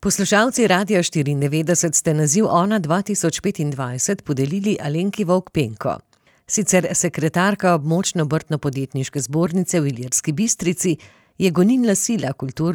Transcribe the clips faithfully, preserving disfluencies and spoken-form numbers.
Poslušalci Radia štiriindevetdeset ste naziv Ona dva tisoč petindvajset podelili Alenki Vovk Penko. Sicer sekretarka območno-obrtno-podjetniške zbornice v Ilirski Bistrici je gonilna sila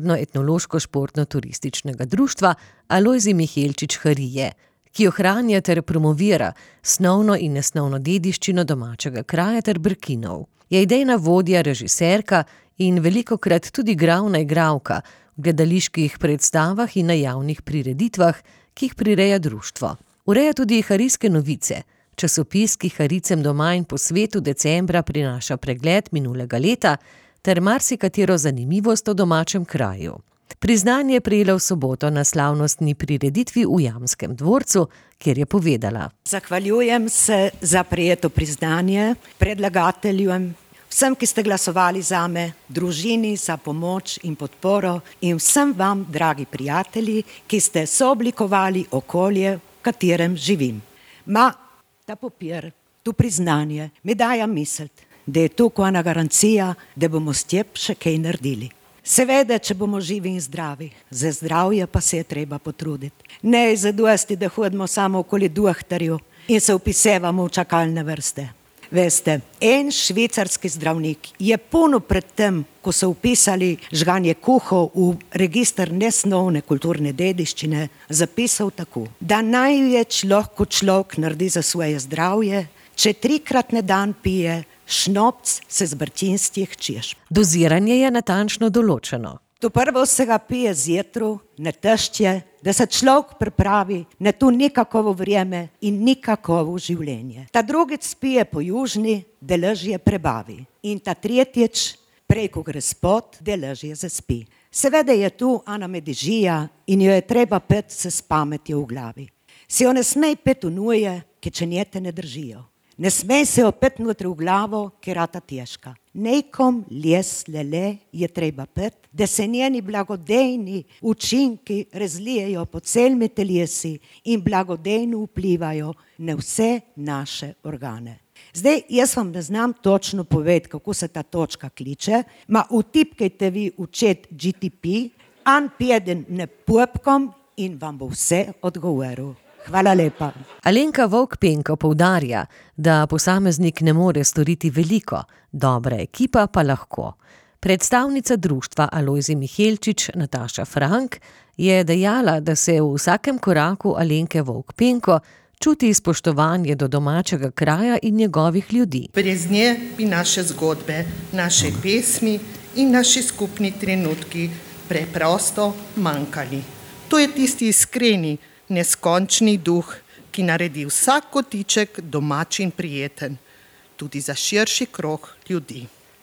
kulturno-etnološko-športno-turističnega društva Alojzij Mihelčič Harije, ki ohranja ter promovira snovno in nesnovno dediščino domačega kraja ter Brkinov. Je idejna vodja, režiserka in velikokrat tudi glavna igralka v gledaliških predstavah in na javnih prireditvah, ki jih prireja društvo. Ureja tudi Harijske novice, časopis, ki Harijcem doma in po svetu decembra prinaša pregled minulega leta ter marsikatero zanimivost o domačem kraju. Priznanje je prejela v soboto na slavnostni prireditvi v Jamskem dvorcu, kjer je povedala: Zahvaljujem se za prejeto priznanje predlagateljem, vsem, ki ste glasovali zame, družini za pomoč in podporo in vsem vam, dragi prijatelji, ki ste sooblikovali okolje, v katerem živim. Ma, ta papir, to priznanje mi daje misliti, da je to ena garancija, da bomo s tem še kaj naredili. Seveda, če bomo živi in zdravi, za zdravje pa se je treba potruditi. Ne zadosti, da hodimo samo okoli duhtarju in se vpisevamo v čakalne vrste. Veste, en švicarski zdravnik je puno pred tem, ko so vpisali žganje kuhov v register nesnovne kulturne dediščine, zapisal tako, da največ lahko človek naredi za svoje zdravje, če trikrat na dan pije šnopc se z brčinstih češ. Doziranje je natančno določeno. To prvo se ga pije zjetru, ne tešče, da se človek pripravi na to nikakovo vrijeme in nikakovo življenje. Ta drugič spije po južni, da lažje prebavi. In ta tretjič, prej ko gre spot, da lažje zaspi. Seveda je tu ena medižija in jo je treba pet se s pametjo v glavi. Si jo ne smej pet unuje, ki če njete ne držijo. Ne smej se opet notri v glavo, ker rata težka. Nekom les lele je treba pet, da se njeni blagodejni učinki razlijejo po celmi telesi in blagodejno vplivajo na vse naše organe. Zdaj, jaz vam ne znam točno povedati, kako se ta točka kliče, ma vtipkajte vi v chat G T P, an pjeden ne pupkom in vam bo vse odgovoril. Hvala lepa. Alenka Vovk Penko poudarja, da posameznik ne more storiti veliko, dobra ekipa pa lahko. Predstavnica društva Alojzij Mihelčič, Nataša Frank, je dejala, da se v vsakem koraku Alenke Vovk Penko čuti spoštovanje do domačega kraja in njegovih ljudi. Brez nje bi naše zgodbe, naše pesmi in naši skupni trenutki preprosto manjkali. To je tisti iskreni, neskončni duh, ki naredi vsak kotiček domač in prijeten, tudi za širši krog ljudi.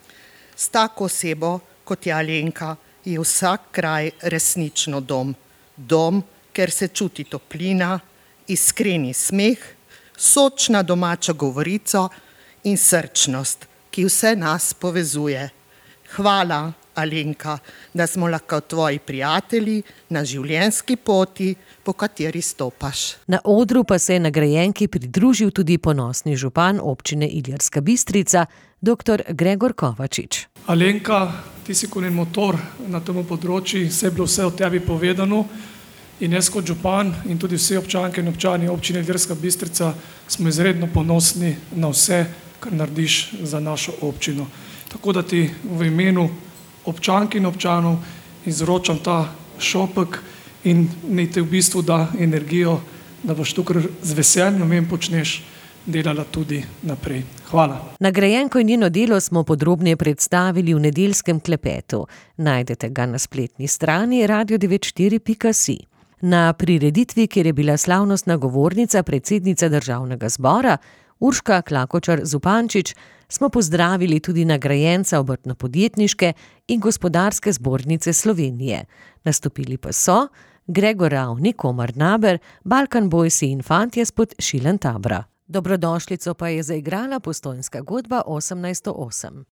S tako osebo, kot je Alenka, je vsak kraj resnično dom. Dom, ker se čuti toplina, iskreni smeh, sočna domača govorica in srčnost, ki vse nas povezuje. Hvala, Alenka, da smo lahko tvoji prijatelji na življenjski poti, po kateri stopaš. Na odru pa se je nagrajenki pridružil tudi ponosni župan občine Ilirska Bistrica, doktor Gregor Kovačič. Alenka, ti si kot en motor na tem področju, vse je bilo vse o tebi povedano in jaz kot župan in tudi vsi občanke in občani občine Ilirska Bistrica smo izredno ponosni na vse, kar narediš za našo občino. Tako da ti v imenu občank in občanov izročam ta šopek in naj te v bistvu da energijo, da boš tukaj z veseljem in počneš delala tudi naprej. Hvala. Nagrajenko in njeno delo smo podrobneje predstavili v nedeljskem klepetu. Najdete ga na spletni strani radio devet štiri pika si. Na prireditvi, kjer je bila slavnostna govornica predsednica Državnega zbora Urška Klakočar Zupančič, smo pozdravili tudi nagrajenca obrtno-podjetniške in gospodarske zbornice Slovenije. Nastopili pa so Gregor Ravnik, Omar Naber, Balkan Boys in fantje spod Šilentabra. Dobrodošlico pa je zaigrala Postojnska godba osemnajststo osem.